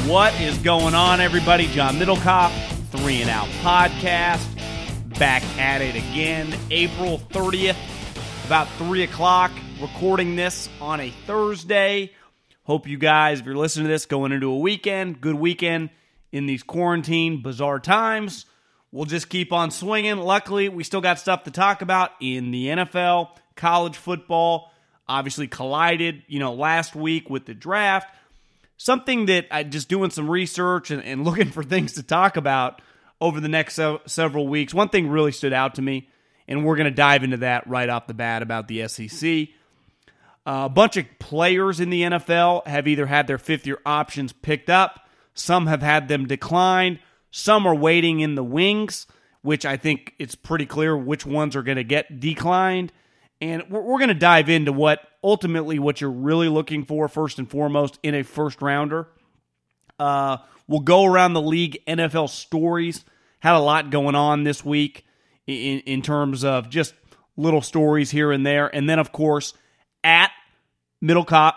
What is going on, everybody? John Middlecoff, 3 and Out Podcast, back at it again. April 30th, about 3 o'clock, recording this on a Thursday. Hope you guys, if you're listening to this, going into a weekend, good weekend in these quarantine, bizarre times. We'll just keep on swinging. Luckily, we still got stuff to talk about in the NFL, college football. Obviously collided, last week with the draft. Something that I just doing some research and looking for things to talk about over the next several weeks. One thing really stood out to me, and we're going to dive into that right off the bat about the SEC. A bunch of players in the NFL have either had their fifth-year options picked up, some have had them declined, some are waiting in the wings, which I think it's pretty clear which ones are going to get declined. And we're going to dive into what you're really looking for first and foremost in a first rounder. We'll go around the league NFL stories. Had a lot going on this week in terms of just little stories here and there. And then, of course, at Middlecoff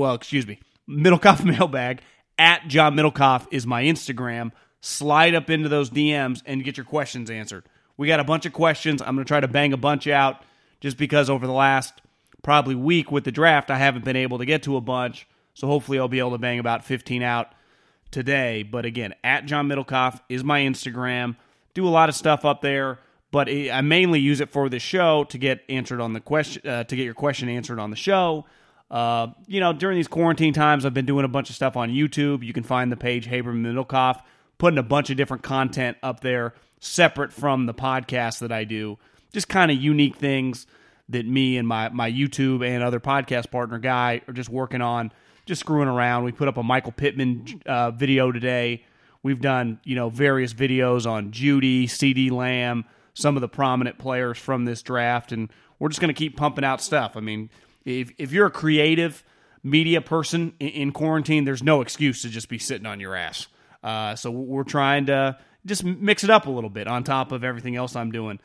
Mailbag, at John Middlecoff is my Instagram. Slide up into those DMs and get your questions answered. We got a bunch of questions. I'm going to try to bang a bunch out. Just because over the last probably week with the draft, I haven't been able to get to a bunch. So hopefully I'll be able to bang about 15 out today. But again, at John Middlecoff is my Instagram. Do a lot of stuff up there, but I mainly use it for the show to get answered on the question, to get your question answered on the show. During these quarantine times, I've been doing a bunch of stuff on YouTube. You can find the page Haberman Middlecoff, putting a bunch of different content up there separate from the podcast that I do. Just kind of unique things that me and my YouTube and other podcast partner guy are just working on, just screwing around. We put up a Michael Pittman video today. We've done, various videos on Judy, CeeDee Lamb, some of the prominent players from this draft, and we're just going to keep pumping out stuff. I mean, if you're a creative media person in quarantine, there's no excuse to just be sitting on your ass. So we're trying to just mix it up a little bit on top of everything else I'm doing.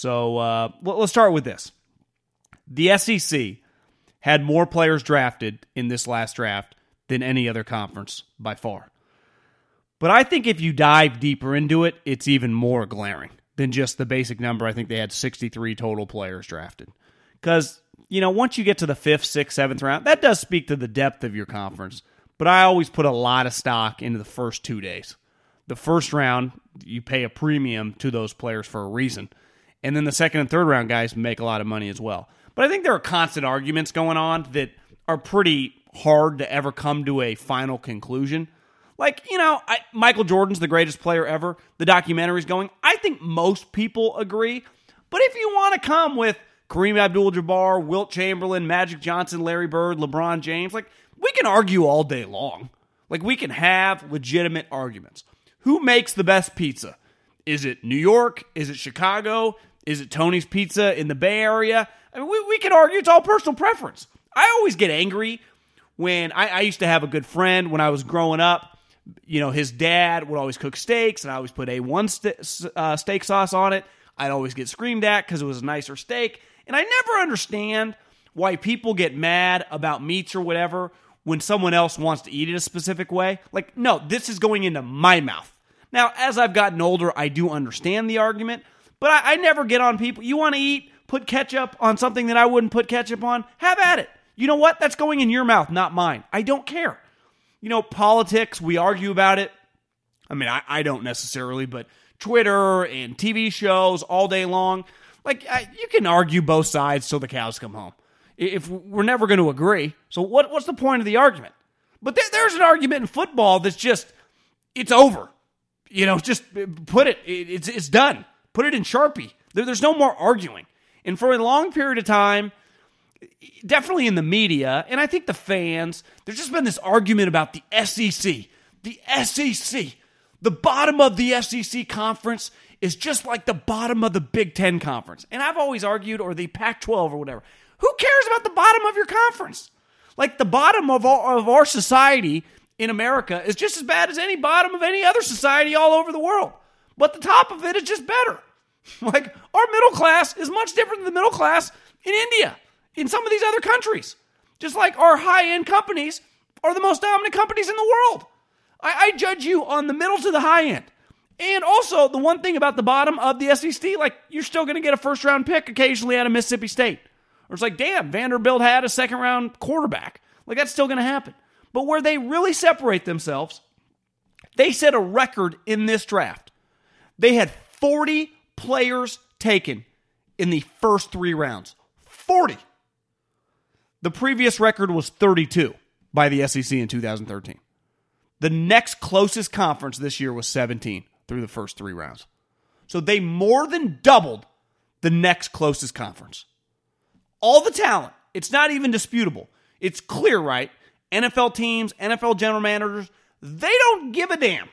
So let's start with this. The SEC had more players drafted in this last draft than any other conference by far. But I think if you dive deeper into it, it's even more glaring than just the basic number. I think they had 63 total players drafted. Because, once you get to the 5th, 6th, 7th round, that does speak to the depth of your conference. But I always put a lot of stock into the first 2 days. The first round, you pay a premium to those players for a reason. And then the second and third round guys make a lot of money as well. But I think there are constant arguments going on that are pretty hard to ever come to a final conclusion. Like, Michael Jordan's the greatest player ever. The documentary's going. I think most people agree. But if you want to come with Kareem Abdul-Jabbar, Wilt Chamberlain, Magic Johnson, Larry Bird, LeBron James, we can argue all day long. We can have legitimate arguments. Who makes the best pizza? Is it New York? Is it Chicago? Is it Tony's Pizza in the Bay Area? I mean, we can argue it's all personal preference. I always get angry when I used to have a good friend when I was growing up. His dad would always cook steaks, and I always put A1 steak sauce on it. I'd always get screamed at because it was a nicer steak. And I never understand why people get mad about meats or whatever when someone else wants to eat it a specific way. No, this is going into my mouth. Now, as I've gotten older, I do understand the argument. But I never get on people. You want to eat, put ketchup on something that I wouldn't put ketchup on? Have at it. You know what? That's going in your mouth, not mine. I don't care. Politics, we argue about it. I mean, I don't necessarily, but Twitter and TV shows all day long. You can argue both sides till the cows come home. If we're never going to agree. So what's the point of the argument? But there's an argument in football that's just, it's over. Just put it, it's done. Put it in Sharpie. There's no more arguing. And for a long period of time, definitely in the media, and I think the fans, there's just been this argument about the SEC. The SEC. The bottom of the SEC conference is just like the bottom of the Big Ten conference. And I've always argued, or the Pac-12 or whatever. Who cares about the bottom of your conference? The bottom of our society in America is just as bad as any bottom of any other society all over the world. But the top of it is just better. Our middle class is much different than the middle class in India, in some of these other countries. Just like our high-end companies are the most dominant companies in the world. I judge you on the middle to the high end. And also, the one thing about the bottom of the SEC, like, you're still going to get a first-round pick occasionally out of Mississippi State. Or it's like, damn, Vanderbilt had a second-round quarterback. Like, that's still going to happen. But where they really separate themselves, they set a record in this draft. They had 40 players taken in the first 3 rounds. 40. The previous record was 32 by the SEC in 2013. The next closest conference this year was 17 through the first 3 rounds. So they more than doubled the next closest conference. All the talent. It's not even disputable. It's clear, right? NFL teams, NFL general managers, they don't give a damn.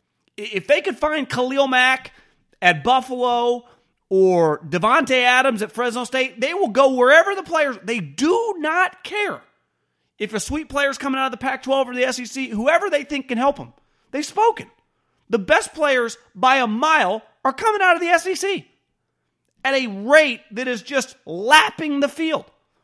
If they could find Khalil Mack at Buffalo or Devontae Adams at Fresno State, they will go wherever the players, they do not care. If a sweet player is coming out of the Pac-12 or the SEC, whoever they think can help them, they've spoken. The best players by a mile are coming out of the SEC at a rate that is just lapping the field.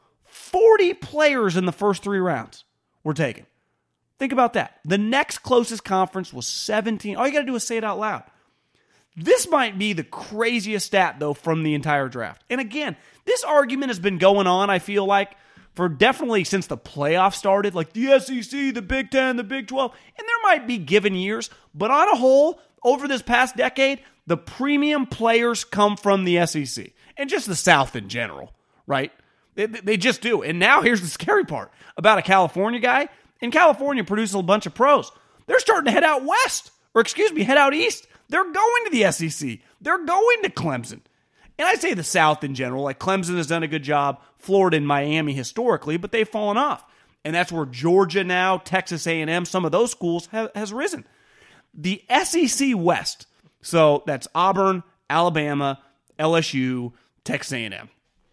40 players in the first 3 rounds were taken. Think about that. The next closest conference was 17. All you got to do is say it out loud. This might be the craziest stat, though, from the entire draft. And again, this argument has been going on, I feel like, for definitely since the playoffs started, like the SEC, the Big Ten, the Big 12, and there might be given years, but on a whole, over this past decade, the premium players come from the SEC, and just the South in general, right? They just do. And now here's the scary part about a California guy. In California, produces a bunch of pros. They're starting to head out west, head out east. They're going to the SEC. They're going to Clemson. And I say the South in general, like Clemson has done a good job, Florida and Miami historically, but they've fallen off. And that's where Georgia now, Texas A&M, some of those schools has risen. The SEC West, so that's Auburn, Alabama, LSU, Texas A&M,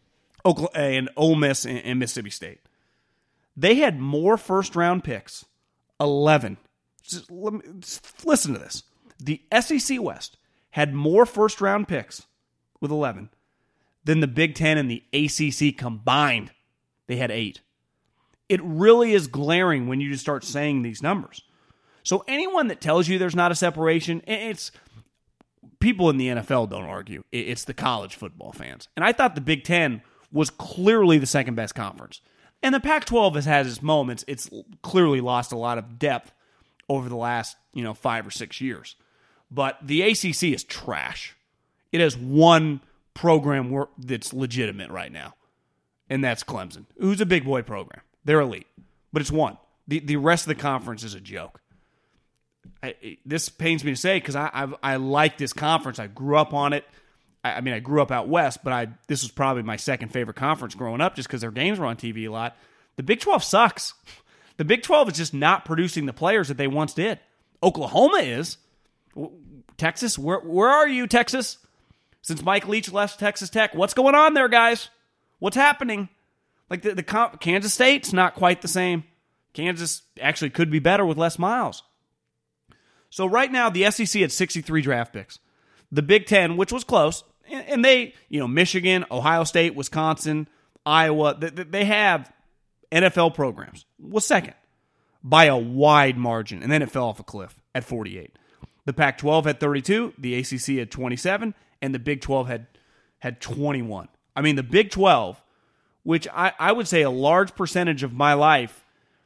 and Ole Miss and Mississippi State. They had more first-round picks, 11. Just listen to this. The SEC West had more first-round picks with 11 than the Big Ten and the ACC combined. They had 8. It really is glaring when you just start saying these numbers. So anyone that tells you there's not a separation, it's people in the NFL don't argue. It's the college football fans. And I thought the Big Ten was clearly the second best conference. And the Pac-12 has had its moments. It's clearly lost a lot of depth over the last 5 or 6 years. But the ACC is trash. It has one program that's legitimate right now, and that's Clemson, who's a big boy program. They're elite, but it's one. The rest of the conference is a joke. This pains me to say because I like this conference. I grew up on it. I grew up out west, but this was probably my second favorite conference growing up just because their games were on TV a lot. The Big 12 sucks. The Big 12 is just not producing the players that they once did. Oklahoma is. Texas, where are you, Texas? Since Mike Leach left Texas Tech, what's going on there, guys? What's happening? Like the Kansas State's not quite the same. Kansas actually could be better with Les Miles. So right now, the SEC had 63 draft picks. The Big Ten, which was close, and they, Michigan, Ohio State, Wisconsin, Iowa, they have NFL programs, was second by a wide margin, and then it fell off a cliff at 48. The Pac-12 had 32, the ACC had 27, and the Big 12 had 21. I mean, the Big 12, which I would say a large percentage of my life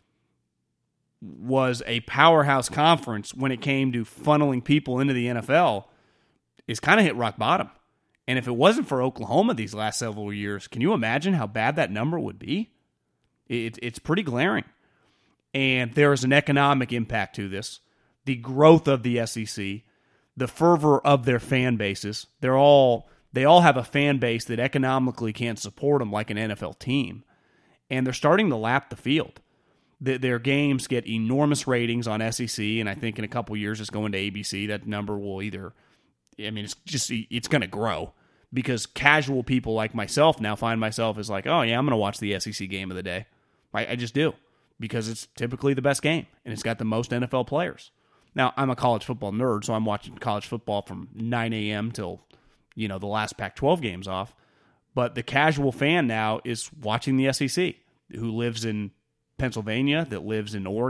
was a powerhouse conference when it came to funneling people into the NFL, is kind of hit rock bottom. And if it wasn't for Oklahoma these last several years, can you imagine how bad that number would be? It's pretty glaring. And there is an economic impact to this. The growth of the SEC, the fervor of their fan bases, they all have a fan base that economically can't support them like an NFL team. And they're starting to lap the field. Their games get enormous ratings on SEC, and I think in a couple years it's going to ABC. That number will it's going to grow because casual people like myself now find myself as like, oh yeah, I'm going to watch the SEC game of the day. I just do because it's typically the best game, and it's got the most NFL players. Now, I'm a college football nerd, so I'm watching college football from 9 a.m. till, the last Pac-12 game's off. But the casual fan now is watching the SEC, who lives in Pennsylvania, that lives in Oregon,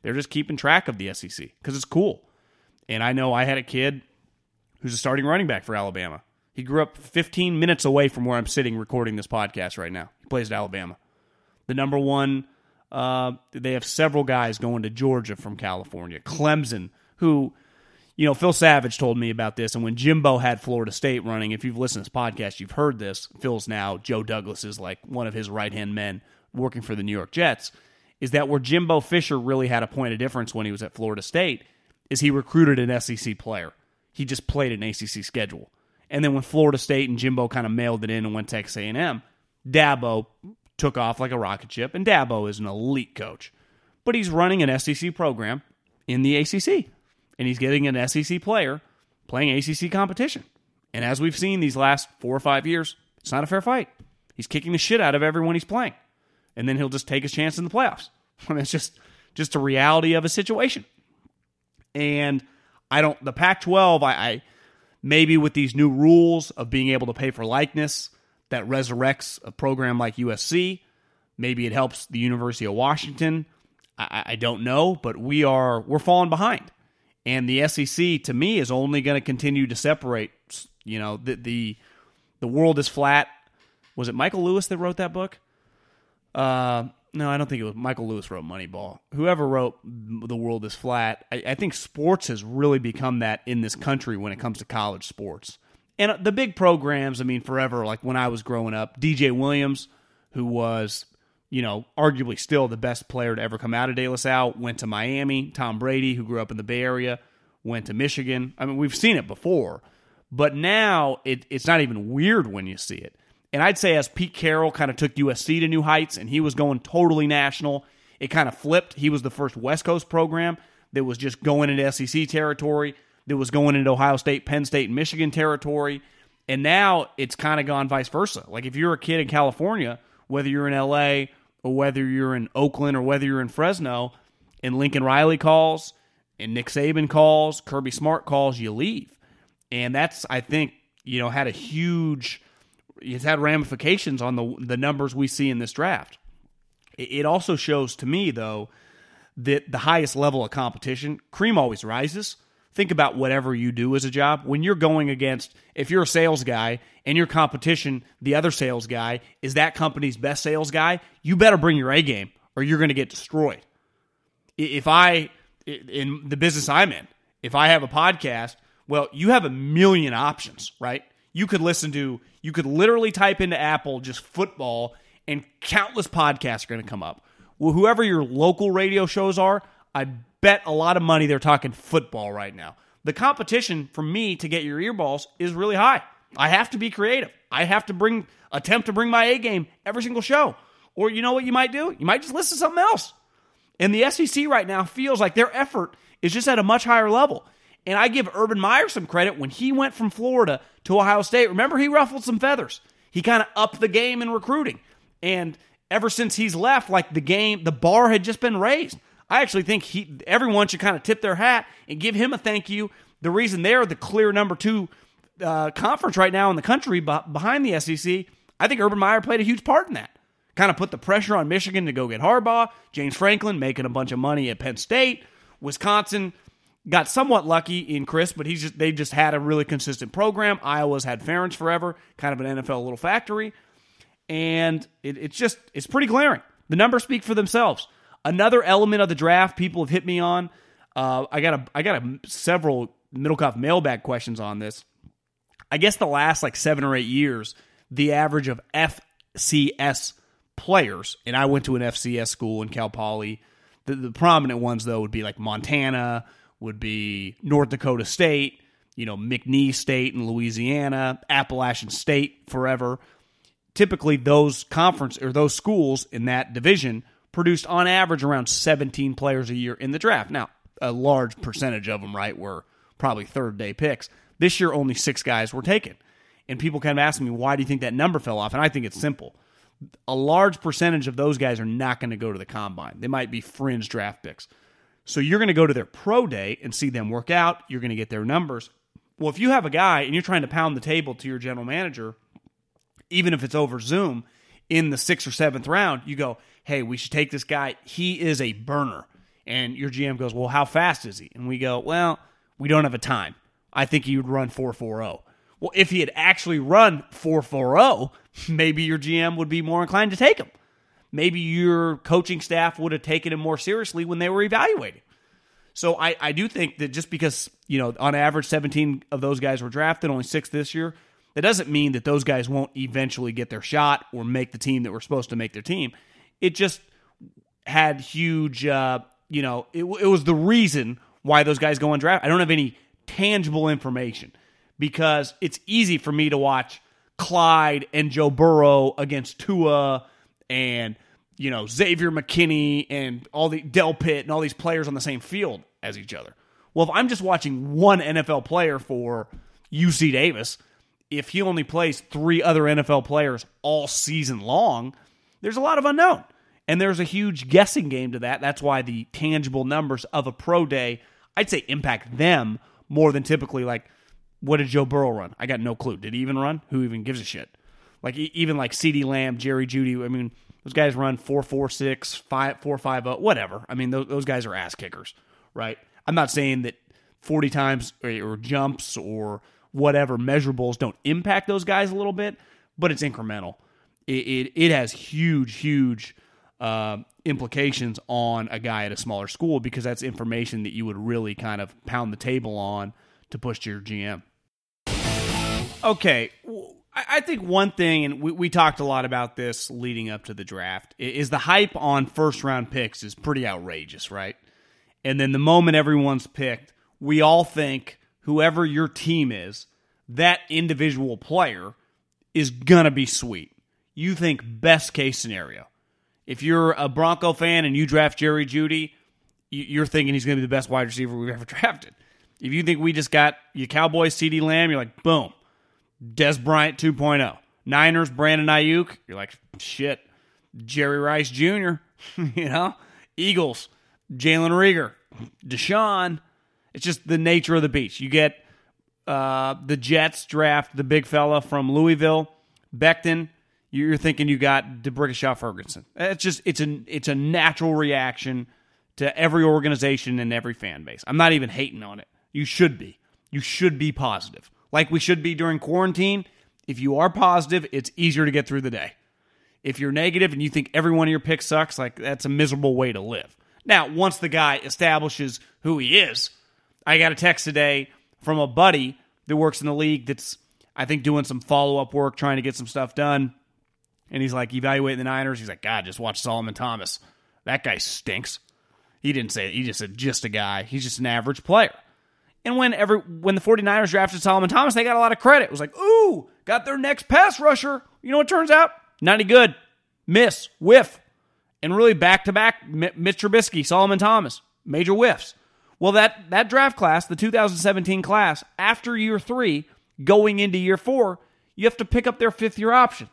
They're just keeping track of the SEC because it's cool. And I know I had a kid who's a starting running back for Alabama. He grew up 15 minutes away from where I'm sitting recording this podcast right now. He plays at Alabama. The number one, they have several guys going to Georgia from California. Clemson, who, Phil Savage told me about this, and when Jimbo had Florida State running, if you've listened to this podcast, you've heard this. Phil's now, Joe Douglas is like one of his right-hand men working for the New York Jets, is that where Jimbo Fisher really had a point of difference when he was at Florida State is he recruited an SEC player. He just played an ACC schedule. And then when Florida State and Jimbo kind of mailed it in and went to Texas A&M, Dabo took off like a rocket ship, and Dabo is an elite coach. But he's running an SEC program in the ACC, and he's getting an SEC player playing ACC competition. And as we've seen these last 4 or 5 years, it's not a fair fight. He's kicking the shit out of everyone he's playing. And then he'll just take his chance in the playoffs. I mean, it's just a reality of a situation. And the Pac-12, I maybe with these new rules of being able to pay for likeness that resurrects a program like USC, maybe it helps the University of Washington. I don't know, but we're falling behind. And the SEC, to me, is only going to continue to separate. The world is flat. Was it Michael Lewis that wrote that book? No, I don't think it was. Michael Lewis wrote Moneyball. Whoever wrote The World is Flat, I think sports has really become that in this country when it comes to college sports. And the big programs, forever, like when I was growing up, DJ Williams, who was, arguably still the best player to ever come out of De La Salle, went to Miami. Tom Brady, who grew up in the Bay Area, went to Michigan. We've seen it before. But now it's not even weird when you see it. And I'd say as Pete Carroll kind of took USC to new heights and he was going totally national, it kind of flipped. He was the first West Coast program that was just going into SEC territory, that was going into Ohio State, Penn State, and Michigan territory. And now it's kind of gone vice versa. Like if you're a kid in California, whether you're in LA or whether you're in Oakland or whether you're in Fresno, and Lincoln Riley calls and Nick Saban calls, Kirby Smart calls, you leave. And that's, I think, had a huge... It's had ramifications on the numbers we see in this draft. It also shows to me, though, that the highest level of competition, cream always rises. Think about whatever you do as a job. When you're going against, if you're a sales guy and your competition, the other sales guy, is that company's best sales guy, you better bring your A game or you're going to get destroyed. In the business I'm in, if I have a podcast, well, you have a million options, right? You could literally type into Apple just football and countless podcasts are going to come up. Well, whoever your local radio shows are, I bet a lot of money they're talking football right now. The competition for me to get your earballs is really high. I have to be creative. I have to attempt to bring my A game every single show. Or you know what you might do? You might just listen to something else. And the SEC right now feels like their effort is just at a much higher level. And I give Urban Meyer some credit when he went from Florida to Ohio State. Remember, he ruffled some feathers. He kind of upped the game in recruiting. And ever since he's left, the bar had just been raised. I actually think everyone should kind of tip their hat and give him a thank you. The reason they're the clear number 2 conference right now in the country behind the SEC, I think Urban Meyer played a huge part in that. Kind of put the pressure on Michigan to go get Harbaugh. James Franklin making a bunch of money at Penn State. Wisconsin got somewhat lucky in Chris, but they just had a really consistent program. Iowa's had Ferentz forever, kind of an NFL little factory. And it's pretty glaring. The numbers speak for themselves. Another element of the draft people have hit me on. I got several Middlecoff mailbag questions on this. I guess the last 7 or 8 years, the average of FCS players, and I went to an FCS school in Cal Poly. The prominent ones, though, would be like Montana, would be North Dakota State, McNeese State in Louisiana, Appalachian State forever. Typically, those those schools in that division produced on average around 17 players a year in the draft. Now, a large percentage of them, right, were probably third-day picks. This year, only 6 guys were taken. And people kind of ask me, why do you think that number fell off? And I think it's simple. A large percentage of those guys are not going to go to the combine. They might be fringe draft picks. So you're going to go to their pro day and see them work out. You're going to get their numbers. Well, if you have a guy and you're trying to pound the table to your general manager, even if it's over Zoom, in the 6th or 7th round, you go, hey, we should take this guy. He is a burner. And your GM goes, well, how fast is he? And we go, well, we don't have a time. I think he would run 4.40. Well, if he had actually run 4.40, maybe your GM would be more inclined to take him. Maybe your coaching staff would have taken him more seriously when they were evaluating. So I do think that just because, on average 17 of those guys were drafted, only 6 this year, that doesn't mean that those guys won't eventually get their shot or make the team that were supposed to make their team. It just had huge, it was the reason why those guys go undrafted. I don't have any tangible information because it's easy for me to watch Clyde and Joe Burrow against Tua and Xavier McKinney and all the Del Pitt and all these players on the same field as each other. Well, if I'm just watching one NFL player for UC Davis, if he only plays 3 other NFL players all season long, there's a lot of unknown. And there's a huge guessing game to that. That's why the tangible numbers of a pro day, I'd say, impact them more than typically, like, what did Joe Burrow run? I got no clue. Did he even run? Who even gives a shit? Like, even like CeeDee Lamb, Jerry Jeudy, I mean, those guys run 4.46, 4.50, whatever. I mean, those guys are ass kickers, right? I'm not saying that 40 times or jumps or whatever measurables don't impact those guys a little bit, but it's incremental. It has huge implications on a guy at a smaller school because that's information that you would really kind of pound the table on to push to your GM. Okay, I think one thing, and we talked a lot about this leading up to the draft, is the hype on first-round picks is pretty outrageous, right? And then the moment everyone's picked, we all think whoever your team is, that individual player is going to be sweet. You think best case scenario. If you're a Bronco fan and you draft Jerry Jeudy, you're thinking he's going to be the best wide receiver we've ever drafted. If you think we just got your Cowboys CeeDee Lamb, you're like, boom. Des Bryant 2.0. Niners, Brandon Ayuk, you're like, shit. Jerry Rice Jr., Eagles, Jalen Reagor, Deshaun. It's just the nature of the beast. You get the Jets draft the big fella from Louisville, Becton. You're thinking you got DeBrickashaw Ferguson. It's a natural reaction to every organization and every fan base. I'm not even hating on it. You should be. You should be positive. Like we should be during quarantine. If you are positive, it's easier to get through the day. If you're negative and you think every one of your picks sucks, like that's a miserable way to live. Now, once the guy establishes who he is, I got a text today from a buddy that works in the league that's, I think, doing some follow-up work, trying to get some stuff done. And he's like, evaluating the Niners. He's like, God, just watch Solomon Thomas. That guy stinks. He didn't say it. He just said, just a guy. He's just an average player. And when the 49ers drafted Solomon Thomas, they got a lot of credit. It was like, ooh, got their next pass rusher. You know what turns out? Not any good. Miss, whiff. And really back-to-back, Mitch Trubisky, Solomon Thomas, major whiffs. Well, that draft class, the 2017 class, after year 3, going into year 4, you have to pick up their 5th-year option.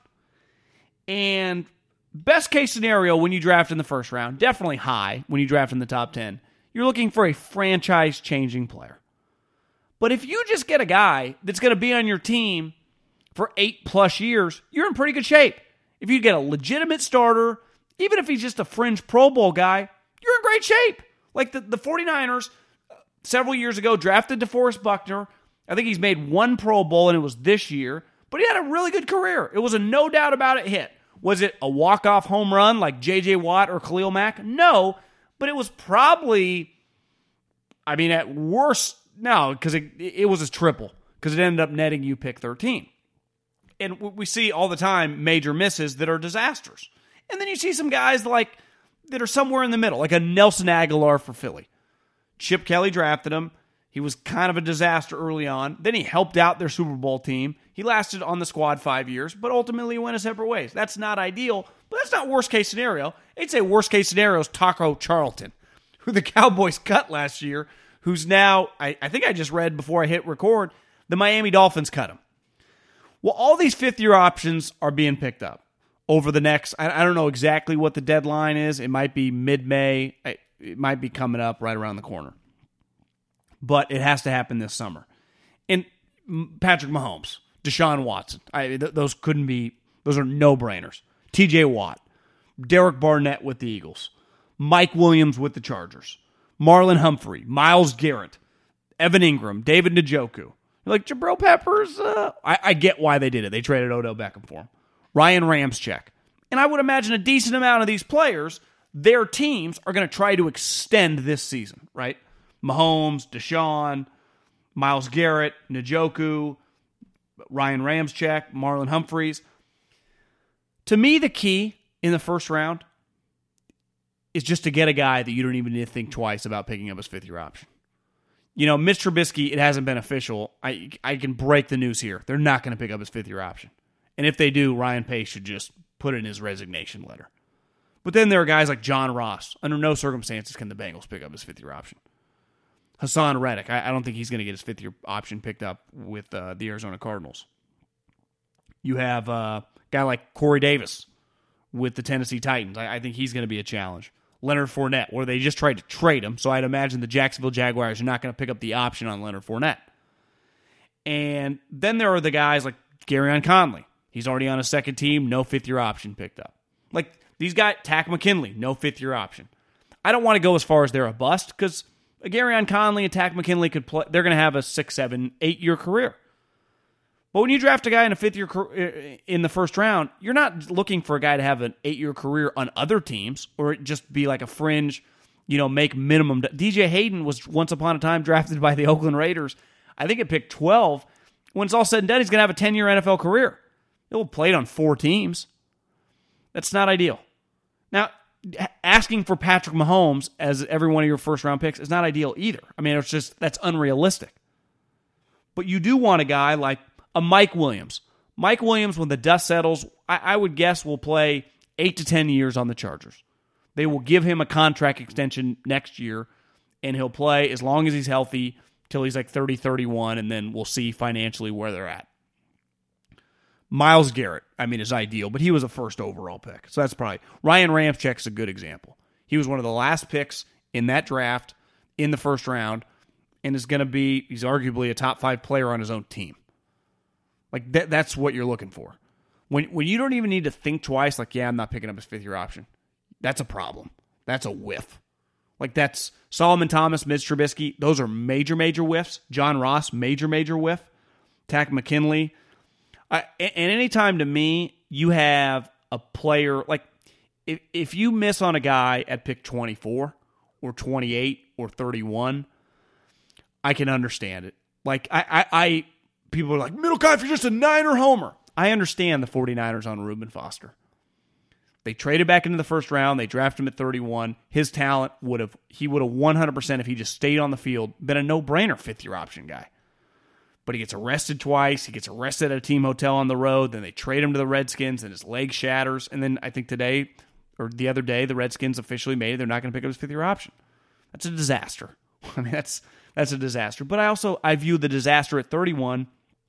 And best case scenario when you draft in the first round, definitely high when you draft in the top 10, you're looking for a franchise-changing player. But if you just get a guy that's going to be on your team for 8+ years, you're in pretty good shape. If you get a legitimate starter, even if he's just a fringe Pro Bowl guy, you're in great shape. Like the 49ers, several years ago, drafted DeForest Buckner. I think he's made 1 Pro Bowl, and it was this year. But he had a really good career. It was a no doubt about it hit. Was it a walk-off home run like J.J. Watt or Khalil Mack? No, but it was probably, at worst, no, because it was a triple, because it ended up netting you pick 13. And we see all the time major misses that are disasters. And then you see some guys that are somewhere in the middle, like a Nelson Aguilar for Philly. Chip Kelly drafted him. He was kind of a disaster early on. Then he helped out their Super Bowl team. He lasted on the squad 5 years, but ultimately went a separate ways. That's not ideal, but that's not worst case scenario. I'd say worst case scenario is Taco Charlton, who the Cowboys cut last year, who's now, I think I just read before I hit record, the Miami Dolphins cut him. Well, all these 5th-year options are being picked up over the next, I don't know exactly what the deadline is. It might be mid-May. It might be coming up right around the corner. But it has to happen this summer. And Patrick Mahomes, Deshaun Watson, those are no-brainers. TJ Watt, Derek Barnett with the Eagles, Mike Williams with the Chargers. Marlon Humphrey, Myles Garrett, Evan Ingram, David Njoku. You're like, Jabril Peppers, I get why they did it. They traded Odell Beckham for him. Ryan Ramczyk. And I would imagine a decent amount of these players, their teams are going to try to extend this season, right? Mahomes, Deshaun, Myles Garrett, Njoku, Ryan Ramczyk, Marlon Humphreys. To me, the key in the first round is just to get a guy that you don't even need to think twice about picking up his fifth-year option. You know, Mitch Trubisky, it hasn't been official. I can break the news here. They're not going to pick up his fifth-year option. And if they do, Ryan Pace should just put it in his resignation letter. But then there are guys like John Ross. Under no circumstances can the Bengals pick up his fifth-year option. Hassan Reddick, I don't think he's going to get his fifth-year option picked up with the Arizona Cardinals. You have a guy like Corey Davis with the Tennessee Titans. I think he's going to be a challenge. Leonard Fournette, where they just tried to trade him, so I'd imagine the Jacksonville Jaguars are not going to pick up the option on Leonard Fournette. And then there are the guys like Garyon Conley. He's already on a second team, no fifth-year option picked up. Like these guys, Tack McKinley, no fifth-year option. I don't want to go as far as they're a bust because Garyon Conley and Tack McKinley could play. They're going to have a 6, 7, 8-year career. But when you draft a guy in a fifth-year in the first round, you're not looking for a guy to have an 8-year career on other teams or just be like a fringe, make minimum. DJ Hayden was once upon a time drafted by the Oakland Raiders. I think at pick 12. When it's all said and done, he's going to have a 10-year NFL career. He'll play on 4 teams. That's not ideal. Now, asking for Patrick Mahomes as every one of your first-round picks is not ideal either. I mean, it's just that's unrealistic. But you do want a guy like a Mike Williams. Mike Williams, when the dust settles, I would guess will play 8 to 10 years on the Chargers. They will give him a contract extension next year, and he'll play as long as he's healthy till he's like 30, 31, and then we'll see financially where they're at. Myles Garrett, is ideal, but he was a first overall pick. So that's probably... Ryan Ramczyk's a good example. He was one of the last picks in that draft in the first round, and is going to be... He's arguably a top 5 player on his own team. Like, that's what you're looking for. When you don't even need to think twice, like, I'm not picking up his fifth-year option. That's a problem. That's a whiff. Like, that's Solomon Thomas, Mitch Trubisky. Those are major, major whiffs. John Ross, major, major whiff. Tack McKinley. And anytime to me, you have a player, like, if you miss on a guy at pick 24 or 28 or 31, I can understand it. Like, people are like, Middlecoff, you're just a Niner homer. I understand the 49ers on Reuben Foster. They traded back into the first round. They drafted him at 31. His talent would have 100%, if he just stayed on the field, been a no-brainer fifth-year option guy. But he gets arrested twice. He gets arrested at a team hotel on the road. Then they trade him to the Redskins, and his leg shatters. And then I think today, or the other day, the Redskins officially made it. They're not going to pick up his fifth-year option. That's a disaster. That's a disaster. But I view the disaster at 31.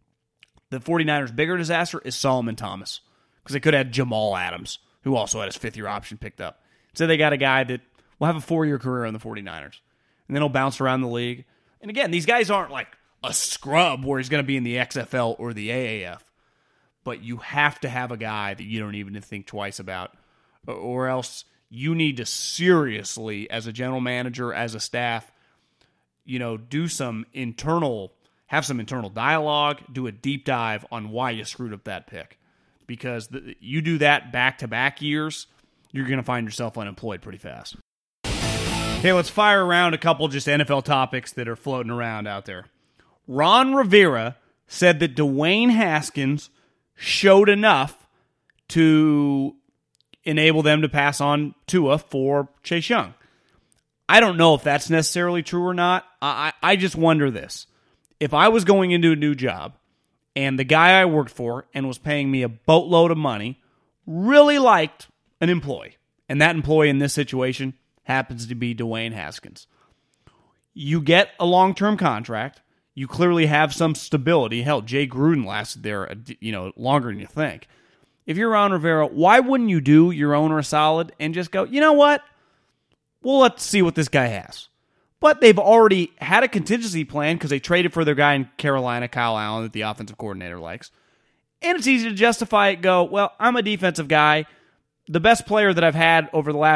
The 49ers' bigger disaster is Solomon Thomas, because they could have had Jamal Adams, who also had his fifth-year option picked up. So they got a guy that will have a 4-year career on the 49ers. And then he'll bounce around the league. And again, these guys aren't like a scrub where he's going to be in the XFL or the AAF. But you have to have a guy that you don't even think twice about, or else you need to seriously, as a general manager, as a staff, have some internal dialogue, do a deep dive on why you screwed up that pick. Because you do that back-to-back years, you're going to find yourself unemployed pretty fast. Okay, let's fire around a couple just NFL topics that are floating around out there. Ron Rivera said that Dwayne Haskins showed enough to enable them to pass on Tua for Chase Young. I don't know if that's necessarily true or not. I just wonder this. If I was going into a new job and the guy I worked for and was paying me a boatload of money really liked an employee, and that employee in this situation happens to be Dwayne Haskins, you get a long-term contract. You clearly have some stability. Hell, Jay Gruden lasted there, longer than you think. If you're Ron Rivera, why wouldn't you do your owner a solid and just go, you know what? Well, let's see what this guy has. But they've already had a contingency plan because they traded for their guy in Carolina, Kyle Allen, that the offensive coordinator likes. And it's easy to justify it, I'm a defensive guy. The best player that I've had over the last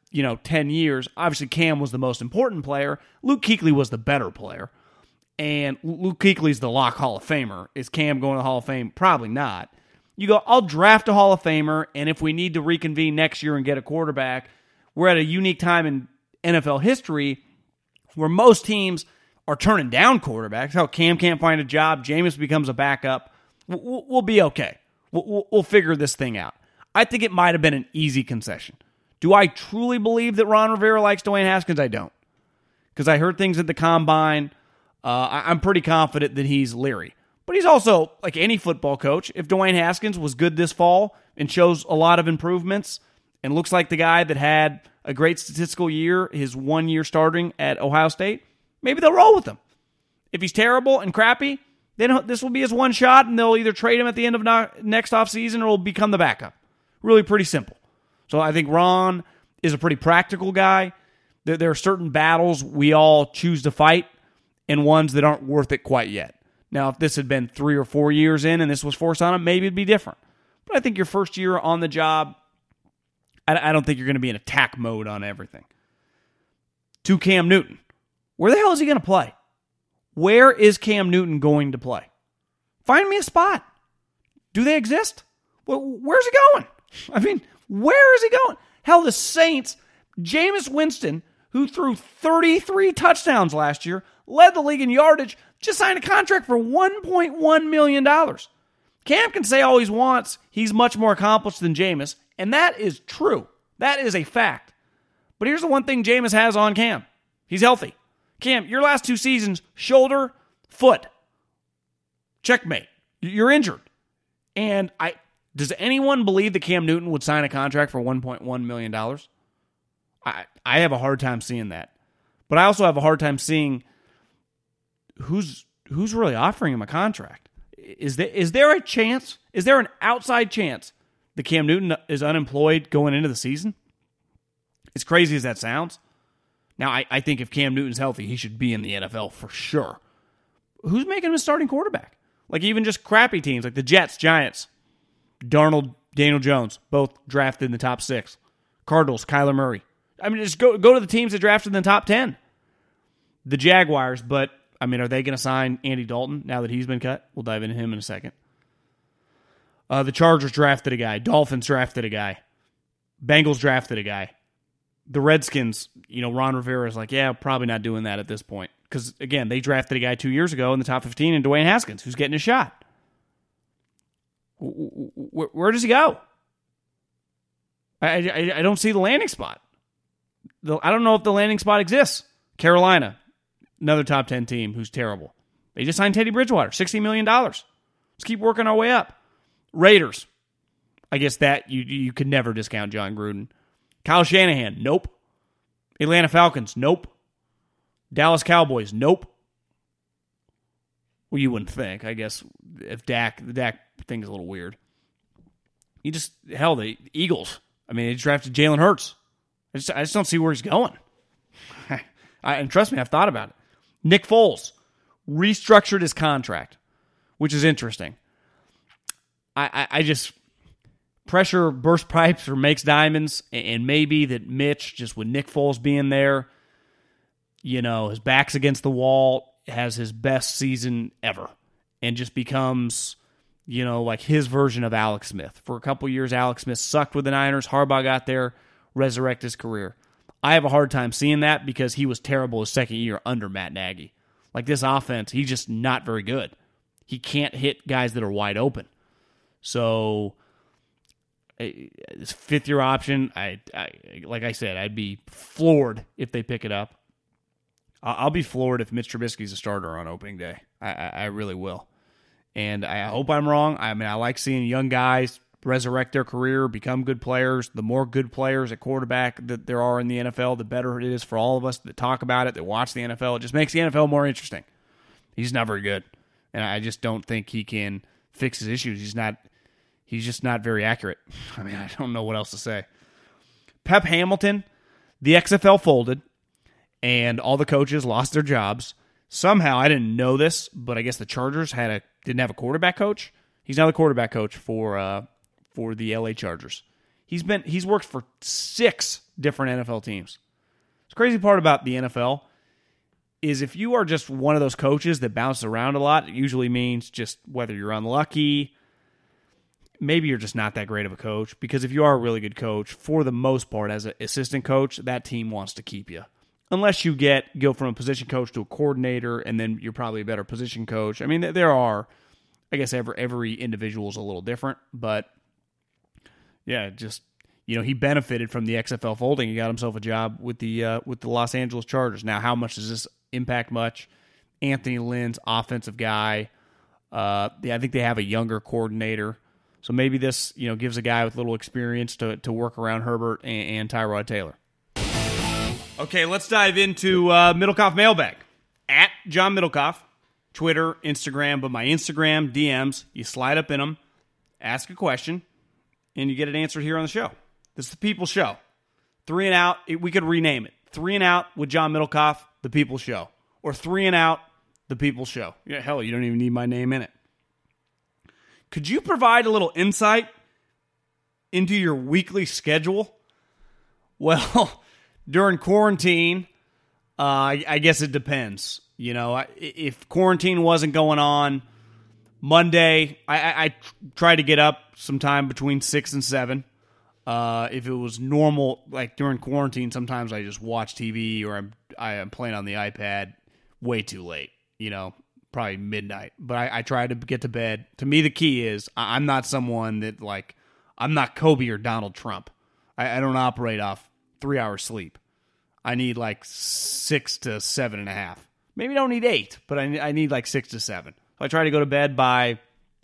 10 years, obviously Cam was the most important player. Luke Kuechly was the better player. And Luke Kuechly's the lock Hall of Famer. Is Cam going to the Hall of Fame? Probably not. You go, I'll draft a Hall of Famer, and if we need to reconvene next year and get a quarterback, we're at a unique time in NFL history where most teams are turning down quarterbacks. Hell, Cam can't find a job. Jameis becomes a backup. We'll be okay. We'll figure this thing out. I think it might have been an easy concession. Do I truly believe that Ron Rivera likes Dwayne Haskins? I don't. Because I heard things at the Combine. I'm pretty confident that he's leery. But he's also, like any football coach, if Dwayne Haskins was good this fall and shows a lot of improvements and looks like the guy that had a great statistical year, his 1 year starting at Ohio State, maybe they'll roll with him. If he's terrible and crappy, then this will be his one shot, and they'll either trade him at the end of next offseason or he'll become the backup. Really pretty simple. So I think Ron is a pretty practical guy. There are certain battles we all choose to fight and ones that aren't worth it quite yet. Now, if this had been 3 or 4 years in and this was forced on him, maybe it'd be different. But I think your first year on the job, I don't think you're going to be in attack mode on everything. To Cam Newton. Where the hell is he going to play? Where is Cam Newton going to play? Find me a spot. Do they exist? Well, where's he going? I mean, where is he going? Hell, the Saints, Jameis Winston, who threw 33 touchdowns last year, led the league in yardage, just signed a contract for $1.1 million. Cam can say all he wants. He's much more accomplished than Jameis, and that is true. That is a fact. But here's the one thing Jameis has on Cam. He's healthy. Cam, your last 2 seasons, shoulder, foot. Checkmate. You're injured. And does anyone believe that Cam Newton would sign a contract for $1.1 million? I have a hard time seeing that. But I also have a hard time seeing who's really offering him a contract. Is there a chance? Is there an outside chance that Cam Newton is unemployed going into the season? As crazy as that sounds. Now, I think if Cam Newton's healthy, he should be in the NFL for sure. Who's making him a starting quarterback? Like even just crappy teams like the Jets, Giants, Darnold, Daniel Jones, both drafted in the top 6. Cardinals, Kyler Murray. I mean, just go to the teams that drafted in the top 10. The Jaguars, but, I mean, are they going to sign Andy Dalton now that he's been cut? We'll dive into him in a second. The Chargers drafted a guy. Dolphins drafted a guy. Bengals drafted a guy. The Redskins, Ron Rivera is like, yeah, probably not doing that at this point. Because, again, they drafted a guy 2 years ago in the top 15 in Dwayne Haskins, who's getting a shot. Where does he go? I don't see the landing spot. I don't know if the landing spot exists. Carolina, another top 10 team who's terrible. They just signed Teddy Bridgewater, $60 million. Let's keep working our way up. Raiders. I guess that you could never discount John Gruden. Kyle Shanahan, nope. Atlanta Falcons, nope. Dallas Cowboys, nope. Well, you wouldn't think. I guess if the Dak thing is a little weird. The Eagles. I mean, they drafted Jalen Hurts. I just don't see where he's going. And trust me, I've thought about it. Nick Foles restructured his contract, which is interesting. I just... Pressure bursts pipes or makes diamonds, and maybe that Mitch, just with Nick Foles being there, his back's against the wall, has his best season ever, and just becomes, like his version of Alex Smith. For a couple years, Alex Smith sucked with the Niners. Harbaugh got there, resurrect his career. I have a hard time seeing that because he was terrible his second year under Matt Nagy. Like this offense, he's just not very good. He can't hit guys that are wide open. So... this 5th-year option, like I said, I'd be floored if they pick it up. I'll be floored if Mitch Trubisky's a starter on opening day. I really will. And I hope I'm wrong. I mean, I like seeing young guys resurrect their career, become good players. The more good players at quarterback that there are in the NFL, the better it is for all of us that talk about it, that watch the NFL. It just makes the NFL more interesting. He's not very good. And I just don't think he can fix his issues. He's just not very accurate. I mean, I don't know what else to say. Pep Hamilton, the XFL folded, and all the coaches lost their jobs. Somehow, I didn't know this, but I guess the Chargers didn't have a quarterback coach. He's now the quarterback coach for the LA Chargers. He's worked for 6 different NFL teams. The crazy part about the NFL is if you are just one of those coaches that bounces around a lot, it usually means just whether you're unlucky, maybe you're just not that great of a coach. Because if you are a really good coach, for the most part, as an assistant coach, that team wants to keep you. Unless you go from a position coach to a coordinator, and then you're probably a better position coach. I mean, there are, I guess every individual is a little different, but yeah, just, he benefited from the XFL folding. He got himself a job with the Los Angeles Chargers. Now, how much does this impact much? Anthony Lynn's offensive guy. I think they have a younger coordinator. So maybe this, gives a guy with little experience to work around Herbert and Tyrod Taylor. Okay, let's dive into Middlecoff Mailbag. At John Middlecoff, Twitter, Instagram, but my Instagram DMs, you slide up in them, ask a question, and you get it answered here on the show. This is the People's Show. 3 and Out, we could rename it. 3 and Out with John Middlecoff, the People's Show. Or 3 and Out, the People's Show. Yeah, hell, you don't even need my name in it. Could you provide a little insight into your weekly schedule? Well, during quarantine, I guess it depends. If quarantine wasn't going on, Monday, I try to get up sometime between 6 and 7. If it was normal, like during quarantine, sometimes I just watch TV or I am playing on the iPad way too late, probably midnight. But I try to get to bed. To me, the key is I'm not someone that, I'm not Kobe or Donald Trump. I don't operate off 3 hours sleep. I need 6 to 7.5. Maybe I don't need 8, but I need 6 to 7. So I try to go to bed by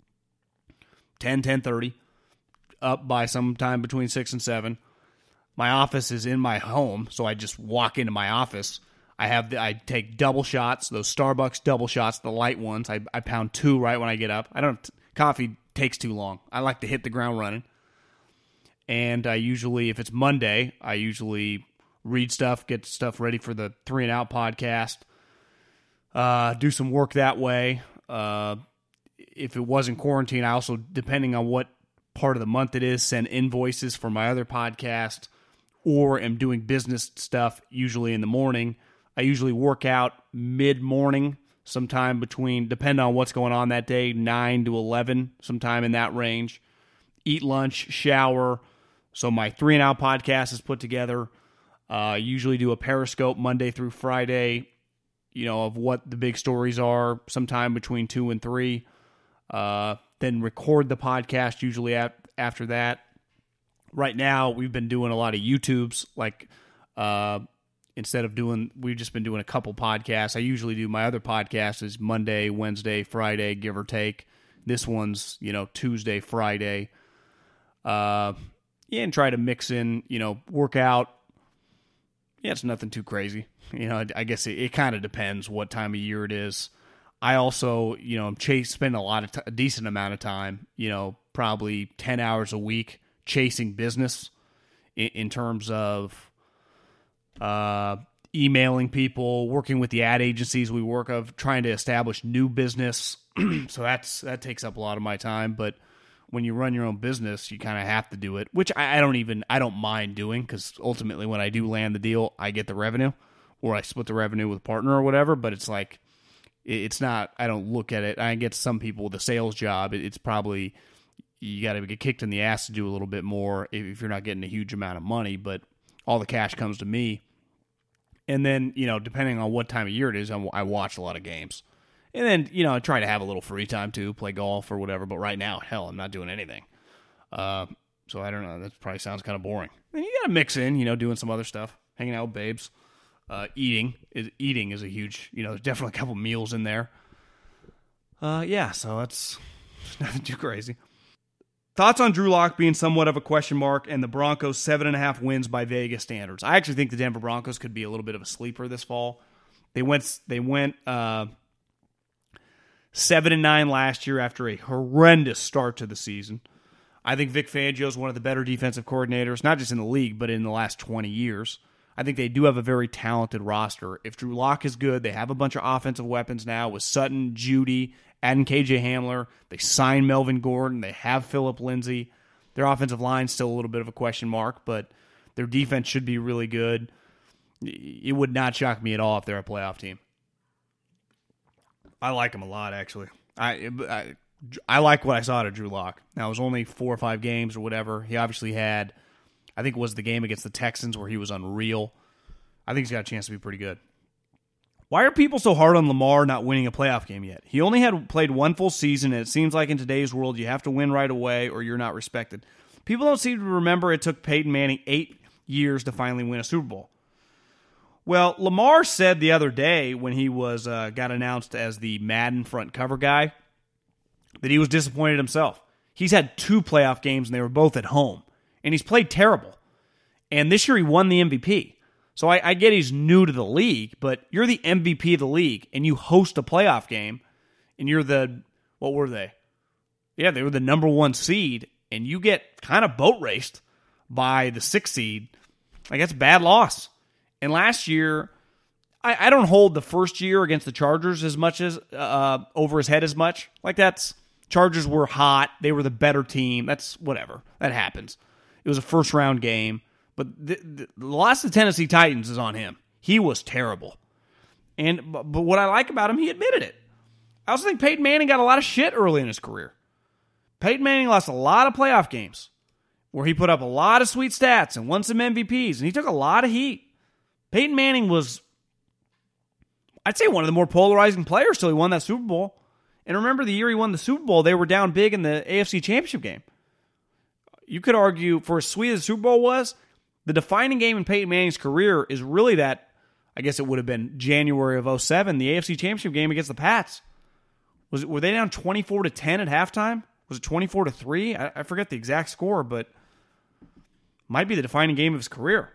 10:30. Up by sometime between 6 and 7. My office is in my home, so I just walk into my office. I take double shots, those Starbucks double shots, the light ones. I pound 2 right when I get up. Coffee takes too long. I like to hit the ground running. And I usually, if it's Monday, I usually read stuff, get stuff ready for the 3 and Out podcast, do some work that way. If it wasn't quarantine, I also, depending on what part of the month it is, send invoices for my other podcast, or am doing business stuff usually in the morning. I usually work out mid-morning, sometime between, depending on what's going on that day, 9 to 11, sometime in that range. Eat lunch, shower. So my 3 and Out podcast is put together. Usually do a Periscope Monday through Friday, of what the big stories are, sometime between 2 and 3. Then record the podcast usually after that. Right now, we've been doing a lot of YouTubes. We've just been doing a couple podcasts. I usually do my other podcast is Monday, Wednesday, Friday, give or take. This one's, Tuesday, Friday. And try to mix in, workout. Yeah, it's nothing too crazy. I guess it kind of depends what time of year it is. I also, spend a decent amount of time, probably 10 hours a week chasing business in terms of emailing people, working with the ad agencies we work of, trying to establish new business. So that takes up a lot of my time. But when you run your own business, you kind of have to do it, which I don't mind doing, because ultimately when I do land the deal, I get the revenue, or I split the revenue with a partner or whatever. But it's not, I don't look at it. I get some people with a sales job. It's probably, you got to get kicked in the ass to do a little bit more if you're not getting a huge amount of money, but all the cash comes to me. And then, depending on what time of year it is, I watch a lot of games. And then, I try to have a little free time too, play golf or whatever. But right now, hell, I'm not doing anything. So I don't know. That probably sounds kind of boring. And you got to mix in, doing some other stuff, hanging out with babes. Eating is a huge, there's definitely a couple meals in there. So that's nothing too crazy. Thoughts on Drew Lock being somewhat of a question mark and the Broncos 7.5 wins by Vegas standards. I actually think the Denver Broncos could be a little bit of a sleeper this fall. They went 7-9 last year after a horrendous start to the season. I think Vic Fangio is one of the better defensive coordinators, not just in the league, but in the last 20 years. I think they do have a very talented roster. If Drew Lock is good, they have a bunch of offensive weapons now with Sutton, Judy, adding KJ Hamler. They signed Melvin Gordon. They have Phillip Lindsay. Their offensive line's still a little bit of a question mark, but their defense should be really good. It would not shock me at all if they're a playoff team. I like them a lot, actually. I like what I saw out of Drew Lock. Now, it was only 4 or 5 games or whatever. He obviously had, I think it was the game against the Texans where he was unreal. I think he's got a chance to be pretty good. Why are people so hard on Lamar not winning a playoff game yet? He only had played 1 full season, and it seems like in today's world you have to win right away or you're not respected. People don't seem to remember it took Peyton Manning 8 years to finally win a Super Bowl. Well, Lamar said the other day when he was got announced as the Madden front cover guy that he was disappointed himself. He's had 2 playoff games, and they were both at home, and he's played terrible. And this year he won the MVP. So I get he's new to the league, but you're the MVP of the league, and you host a playoff game, and you're the, what were they? Yeah, they were the number 1 seed, and you get kind of boat raced by the 6th seed. Like, that's a bad loss. And last year, I don't hold the first year against the Chargers as much as, over his head as much. Like, Chargers were hot. They were the better team. That's whatever. That happens. It was a first-round game. But the loss to Tennessee Titans is on him. He was terrible. But what I like about him, he admitted it. I also think Peyton Manning got a lot of shit early in his career. Peyton Manning lost a lot of playoff games where he put up a lot of sweet stats and won some MVPs, and he took a lot of heat. Peyton Manning was, I'd say, one of the more polarizing players till he won that Super Bowl. And remember the year he won the Super Bowl, they were down big in the AFC Championship game. You could argue, for as sweet as the Super Bowl was, the defining game in Peyton Manning's career is really that, I guess it would have been January of 2007, the AFC Championship game against the Pats. Were they down 24-10 at halftime? Was it 24-3? I forget the exact score, but might be the defining game of his career.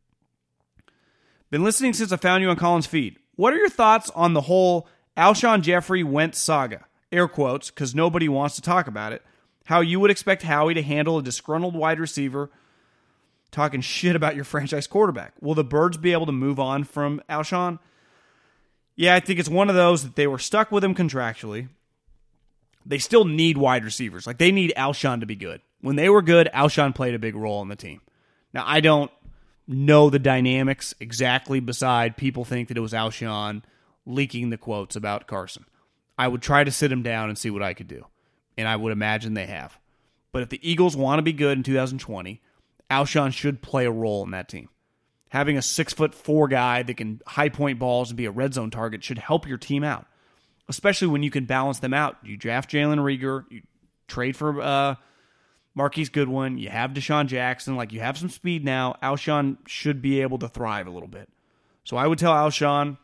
Been listening since I found you on Colin's feed. What are your thoughts on the whole Alshon Jeffrey Wentz saga? Air quotes, because nobody wants to talk about it. How you would expect Howie to handle a disgruntled wide receiver talking shit about your franchise quarterback. Will the Birds be able to move on from Alshon? Yeah, I think it's one of those that they were stuck with him contractually. They still need wide receivers. Like, they need Alshon to be good. When they were good, Alshon played a big role in the team. Now, I don't know the dynamics exactly beside people think that it was Alshon leaking the quotes about Carson. I would try to sit him down and see what I could do. And I would imagine they have. But if the Eagles want to be good in 2020, Alshon should play a role in that team. Having a 6'4" guy that can high point balls and be a red zone target should help your team out, especially when you can balance them out. You draft Jalen Reagor, you trade for Marquise Goodwin, you have Deshaun Jackson, like you have some speed now. Alshon should be able to thrive a little bit. So I would tell Alshon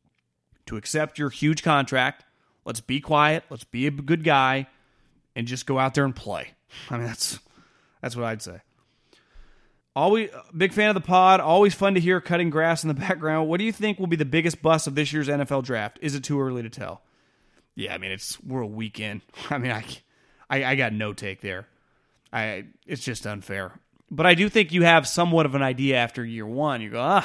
to accept your huge contract. Let's be quiet, let's be a good guy, and just go out there and play. I mean, that's what I'd say. Always big fan of the pod. Always fun to hear cutting grass in the background. What do you think will be the biggest bust of this year's NFL draft? Is it too early to tell? Yeah, I mean, we're a week in. I mean, I got no take there. It's just unfair. But I do think you have somewhat of an idea after year one. You go,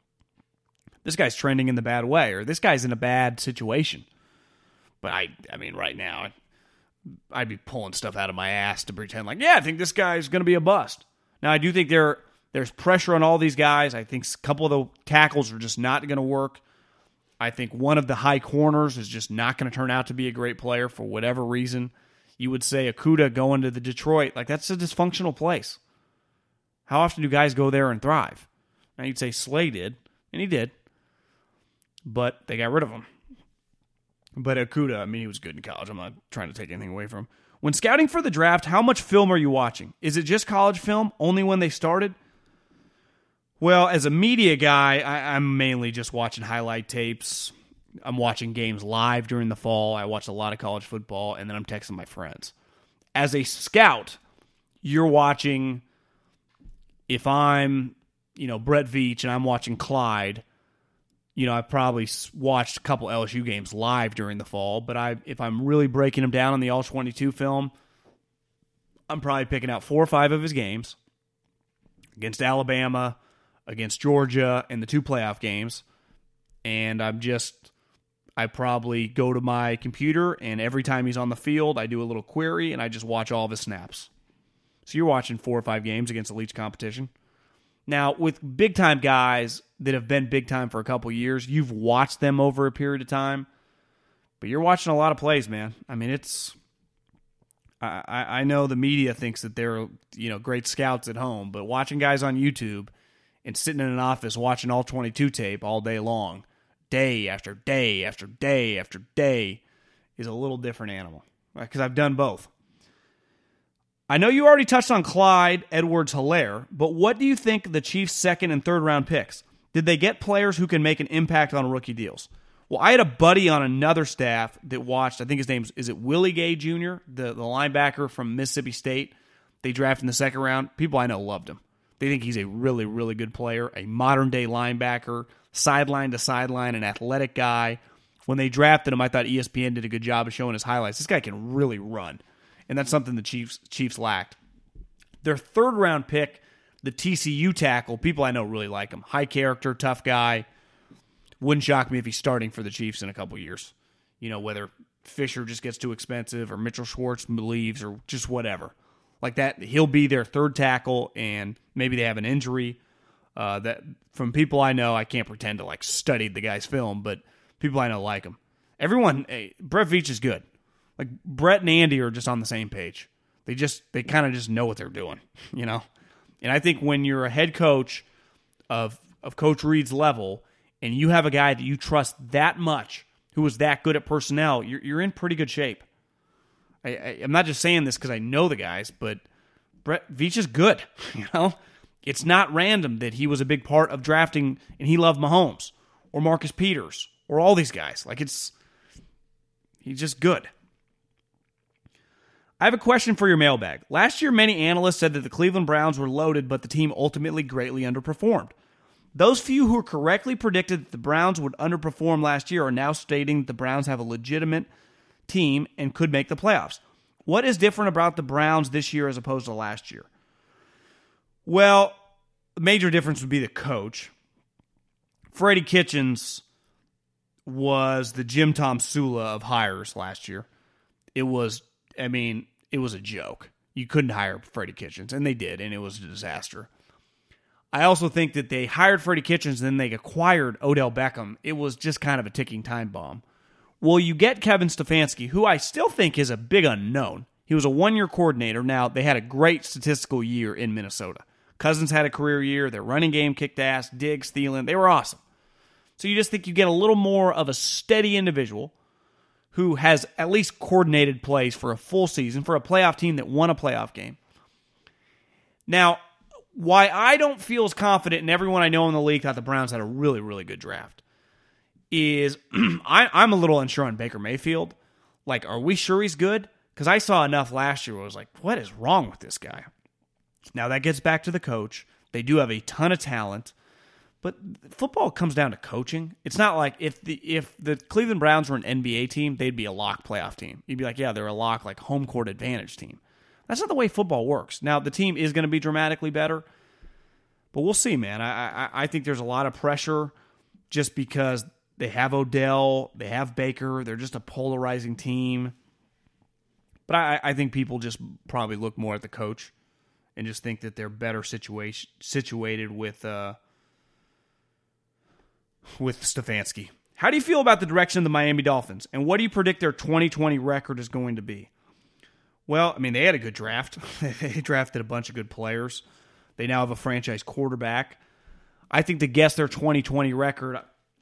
this guy's trending in the bad way, or this guy's in a bad situation. But I mean, right now, I'd be pulling stuff out of my ass to pretend like, yeah, I think this guy's going to be a bust. Now, I do think there's pressure on all these guys. I think a couple of the tackles are just not going to work. I think one of the high corners is just not going to turn out to be a great player for whatever reason. You would say Okudah going to the Detroit, like that's a dysfunctional place. How often do guys go there and thrive? Now, you'd say Slay did, and he did, but they got rid of him. But Okudah, I mean, he was good in college. I'm not trying to take anything away from him. When scouting for the draft, how much film are you watching? Is it just college film, only when they started? Well, as a media guy, I'm mainly just watching highlight tapes. I'm watching games live during the fall. I watch a lot of college football, and then I'm texting my friends. As a scout, you're watching, if I'm, Brett Veach and I'm watching Clyde, I've probably watched a couple LSU games live during the fall, but if I'm really breaking them down on the All-22 film, I'm probably picking out 4 or 5 of his games against Alabama, against Georgia, and the 2 playoff games, and I probably go to my computer, and every time he's on the field, I do a little query, and I just watch all of his snaps. So you're watching 4 or 5 games against elite competition. Now, with big-time guys that have been big-time for a couple years, you've watched them over a period of time, but you're watching a lot of plays, man. I mean, it's... I know the media thinks that they're, great scouts at home, but watching guys on YouTube and sitting in an office watching all 22 tape all day long, day after day after day after day, is a little different animal, because I've done both. I know you already touched on Clyde Edwards-Helaire, but what do you think of the Chiefs' second and third round picks? Did they get players who can make an impact on rookie deals? Well, I had a buddy on another staff that watched, I think his name is it Willie Gay Jr., the linebacker from Mississippi State they drafted in the second round. People I know loved him. They think he's a really, really good player, a modern-day linebacker, sideline to sideline, an athletic guy. When they drafted him, I thought ESPN did a good job of showing his highlights. This guy can really run, and that's something the Chiefs lacked. Their third-round pick, the TCU tackle, people I know really like him. High character, tough guy. Wouldn't shock me if he's starting for the Chiefs in a couple years. Whether Fisher just gets too expensive or Mitchell Schwartz leaves or just whatever. Like that, he'll be their third tackle, and maybe they have an injury. That from people I know, I can't pretend to study the guy's film, but people I know like him. Brett Veach is good. Like Brett and Andy are just on the same page. They kind of just know what they're doing, And I think when you're a head coach of Coach Reed's level, and you have a guy that you trust that much, who is that good at personnel, you're in pretty good shape. I'm not just saying this because I know the guys, but Brett Veach is good. It's not random that he was a big part of drafting, and he loved Mahomes or Marcus Peters or all these guys. He's just good. I have a question for your mailbag. Last year, many analysts said that the Cleveland Browns were loaded, but the team ultimately greatly underperformed. Those few who correctly predicted that the Browns would underperform last year are now stating that the Browns have a legitimate team and could make the playoffs. What is different about the Browns this year as opposed to last year? Well, the major difference would be the coach. Freddie Kitchens was the Jim Tom Sula of hires last year. It was a joke. You couldn't hire Freddie Kitchens, and they did, and it was a disaster. I also think that they hired Freddie Kitchens and then they acquired Odell Beckham. It was just kind of a ticking time bomb. Well, you get Kevin Stefanski, who I still think is a big unknown. He was a one-year coordinator. Now, they had a great statistical year in Minnesota. Cousins had a career year. Their running game kicked ass. Diggs, Thielen, they were awesome. So you just think you get a little more of a steady individual who has at least coordinated plays for a full season, for a playoff team that won a playoff game. Now, why I don't feel as confident, and everyone I know in the league thought the Browns had a really, really good draft, is I'm a little unsure on Baker Mayfield. Are we sure he's good? Because I saw enough last year where I was like, what is wrong with this guy? Now, that gets back to the coach. They do have a ton of talent, but football comes down to coaching. It's not like if the Cleveland Browns were an NBA team, they'd be a lock playoff team. You'd be like, yeah, they're a lock, home court advantage team. That's not the way football works. Now, the team is going to be dramatically better, but we'll see, man. I think there's a lot of pressure just because they have Odell, they have Baker, they're just a polarizing team. But I think people just probably look more at the coach and just think that they're better situated with Stefanski. How do you feel about the direction of the Miami Dolphins, and what do you predict their 2020 record is going to be? Well, they had a good draft. They drafted a bunch of good players. They now have a franchise quarterback. I think to guess their 2020 record,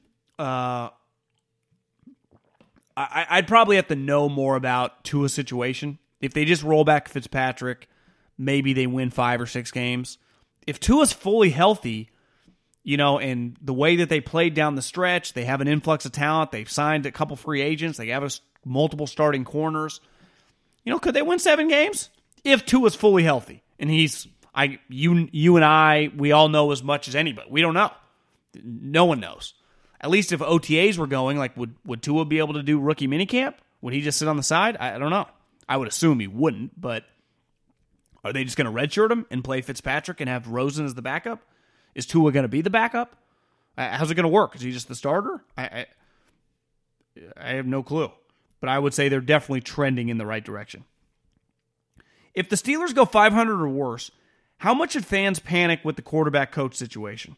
I'd probably have to know more about Tua's situation. If they just roll back Fitzpatrick, maybe they win 5 or 6 games. If Tua's fully healthy, and the way that they played down the stretch, they have an influx of talent. They've signed a couple free agents. They have multiple starting corners. Could they win 7 games? If Tua's fully healthy. And you and I, we all know as much as anybody. We don't know. No one knows. At least if OTAs were going, would Tua be able to do rookie minicamp? Would he just sit on the side? I don't know. I would assume he wouldn't, but are they just going to redshirt him and play Fitzpatrick and have Rosen as the backup? Is Tua going to be the backup? How's it going to work? Is he just the starter? I have no clue. But I would say they're definitely trending in the right direction. If the Steelers go 500 or worse, how much should fans panic with the quarterback-coach situation?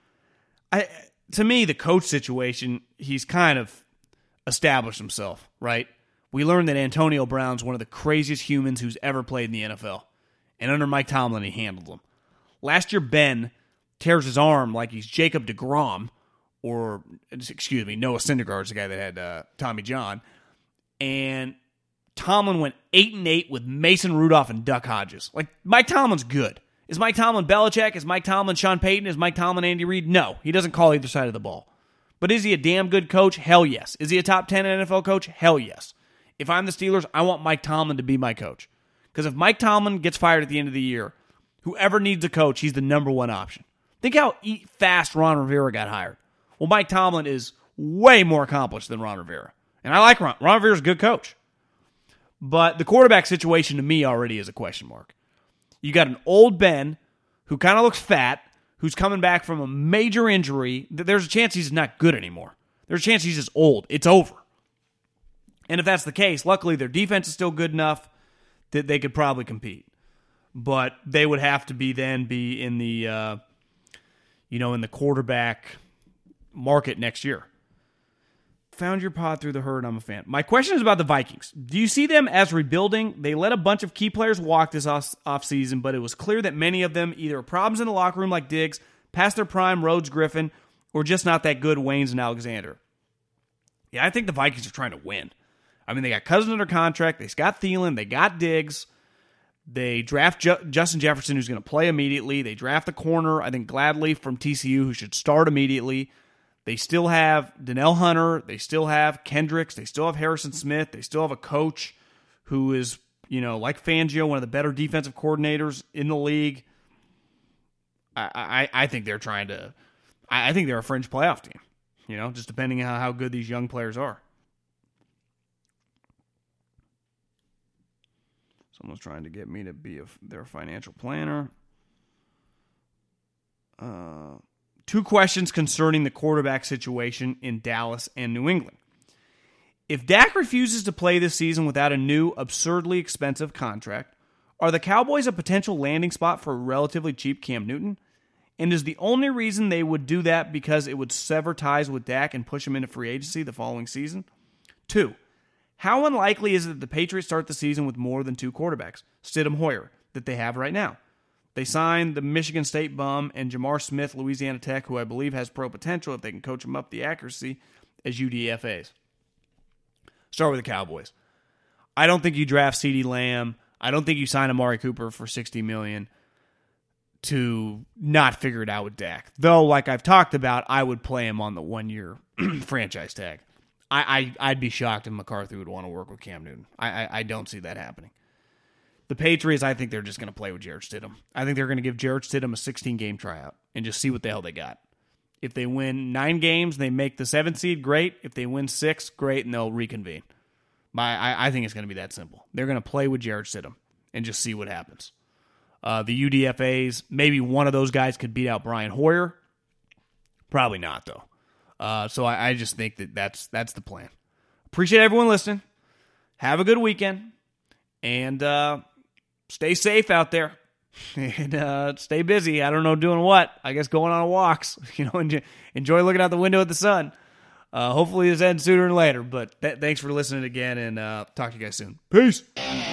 To me, the coach situation, he's kind of established himself, right? We learned that Antonio Brown's one of the craziest humans who's ever played in the NFL. And under Mike Tomlin, he handled them. Last year, Ben tears his arm like he's Jacob deGrom, or, excuse me, Noah Syndergaard's the guy that had Tommy John. And Tomlin went 8-8 with Mason Rudolph and Duck Hodges. Like, Mike Tomlin's good. Is Mike Tomlin Belichick? Is Mike Tomlin Sean Payton? Is Mike Tomlin Andy Reid? No, he doesn't call either side of the ball. But is he a damn good coach? Hell yes. Is he a top 10 NFL coach? Hell yes. If I'm the Steelers, I want Mike Tomlin to be my coach. Because if Mike Tomlin gets fired at the end of the year, whoever needs a coach, he's the number one option. Think how fast Ron Rivera got hired. Well, Mike Tomlin is way more accomplished than Ron Rivera. And I like Ron. Ron Rivera's a good coach. But the quarterback situation to me already is a question mark. You got an old Ben who kind of looks fat, who's coming back from a major injury. There's a chance he's not good anymore. There's a chance he's just old. It's over. And if that's the case, luckily their defense is still good enough that they could probably compete. But they would have to be in the in the quarterback market next year. Found your pod through the herd. I'm a fan. My question is about the Vikings. Do you see them as rebuilding? They let a bunch of key players walk this offseason, but it was clear that many of them either have problems in the locker room like Diggs, past their prime, Rhodes, Griffin, or just not that good, Waynes and Alexander. Yeah, I think the Vikings are trying to win. I mean, they got Cousins under contract. They got Thielen. They got Diggs. They draft Justin Jefferson, who's going to play immediately. They draft the corner, I think, Gladly from TCU, who should start immediately. They still have Danielle Hunter. They still have Kendricks. They still have Harrison Smith. They still have a coach who is, like Fangio, one of the better defensive coordinators in the league. I think they're trying to. I think they're a fringe playoff team. Just depending on how good these young players are. Someone's trying to get me to be their financial planner. 2 questions concerning the quarterback situation in Dallas and New England. If Dak refuses to play this season without a new, absurdly expensive contract, are the Cowboys a potential landing spot for a relatively cheap Cam Newton? And is the only reason they would do that because it would sever ties with Dak and push him into free agency the following season? 2. How unlikely is it that the Patriots start the season with more than 2 quarterbacks, Stidham, Hoyer, that they have right now? They signed the Michigan State bum and Jamar Smith, Louisiana Tech, who I believe has pro potential if they can coach him up the accuracy, as UDFAs. Start with the Cowboys. I don't think you draft CeeDee Lamb. I don't think you sign Amari Cooper for $60 million to not figure it out with Dak. Though, like I've talked about, I would play him on the 1-year franchise tag. I'd be shocked if McCarthy would want to work with Cam Newton. I don't see that happening. The Patriots, I think they're just going to play with Jarrett Stidham. I think they're going to give Jarrett Stidham a 16-game tryout and just see what the hell they got. If they win 9 games, they make the 7th seed, great. If they win 6, great, and they'll reconvene. I think it's going to be that simple. They're going to play with Jarrett Stidham and just see what happens. The UDFAs, maybe one of those guys could beat out Brian Hoyer. Probably not, though. So I just think that's the plan. Appreciate everyone listening. Have a good weekend. And stay safe out there. And stay busy. I don't know doing what. I guess going on walks. Enjoy looking out the window at the sun. Hopefully this ends sooner than later. But thanks for listening again, and talk to you guys soon. Peace.